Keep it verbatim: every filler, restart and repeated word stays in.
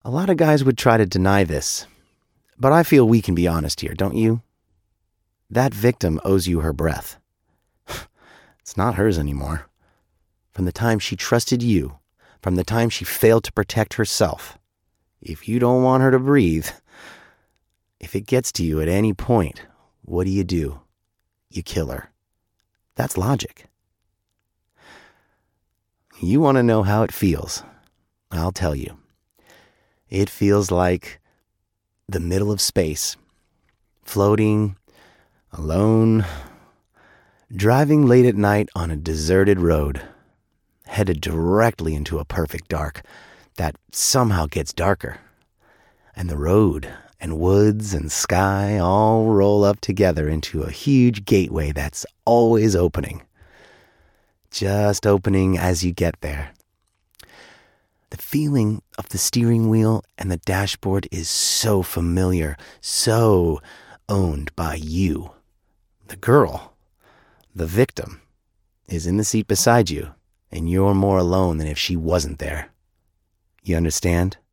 A lot of guys would try to deny this, but I feel we can be honest here, don't you? That victim owes you her breath. It's not hers anymore. From the time she trusted you, from the time she failed to protect herself, if you don't want her to breathe, if it gets to you at any point, what do you do? You kill her. That's logic. You want to know how it feels? I'll tell you. It feels like the middle of space, floating, alone, driving late at night on a deserted road, headed directly into a perfect dark that somehow gets darker. And the road and woods and sky all roll up together into a huge gateway that's always opening. Just opening as you get there. The feeling of the steering wheel and the dashboard is so familiar, so owned by you. The girl, the victim, is in the seat beside you, and you're more alone than if she wasn't there. You understand?